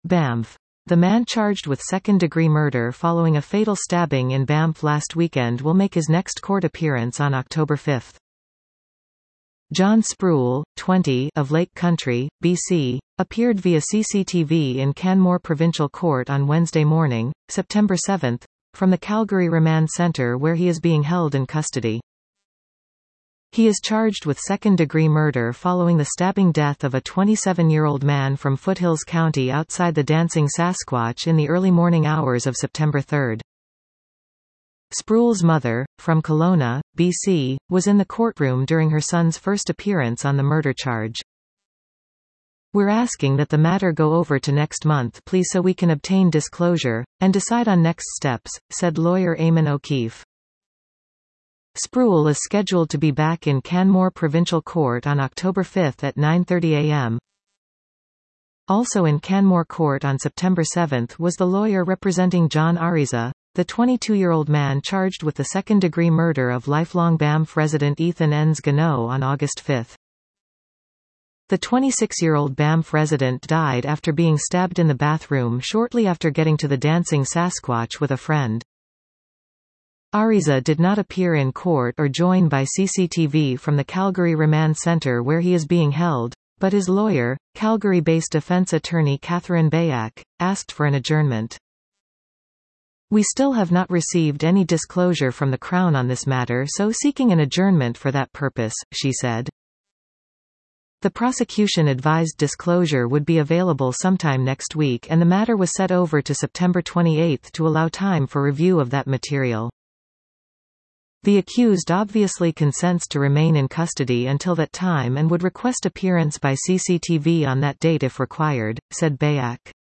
Banff. The man charged with second-degree murder following a fatal stabbing in Banff last weekend will make his next court appearance on October 5. John Sproule, 20, of Lake Country, BC, appeared via CCTV in Canmore Provincial Court on Wednesday morning, September 7, from the Calgary Remand Centre where he is being held in custody. He is charged with second-degree murder following the stabbing death of a 27-year-old man from Foothills County outside the Dancing Sasquatch in the early morning hours of September 3. Sproule's mother, from Kelowna, BC, was in the courtroom during her son's first appearance on the murder charge. "We're asking that the matter go over to next month please so we can obtain disclosure, and decide on next steps," said lawyer Eamon O'Keefe. Sproule is scheduled to be back in Canmore Provincial Court on October 5 at 9:30 a.m. Also in Canmore Court on September 7 was the lawyer representing John Ariza, the 22-year-old man charged with the second-degree murder of lifelong Banff resident Ethan Enns Gano on August 5. The 26-year-old Banff resident died after being stabbed in the bathroom shortly after getting to the Dancing Sasquatch with a friend. Ariza did not appear in court or join by CCTV from the Calgary Remand Centre where he is being held, but his lawyer, Calgary-based defence attorney Catherine Bayak, asked for an adjournment. "We still have not received any disclosure from the Crown on this matter, so seeking an adjournment for that purpose," she said. The prosecution advised disclosure would be available sometime next week and the matter was set over to September 28 to allow time for review of that material. The accused obviously consents to remain in custody until that time and would request appearance by CCTV on that date if required, said Bayak.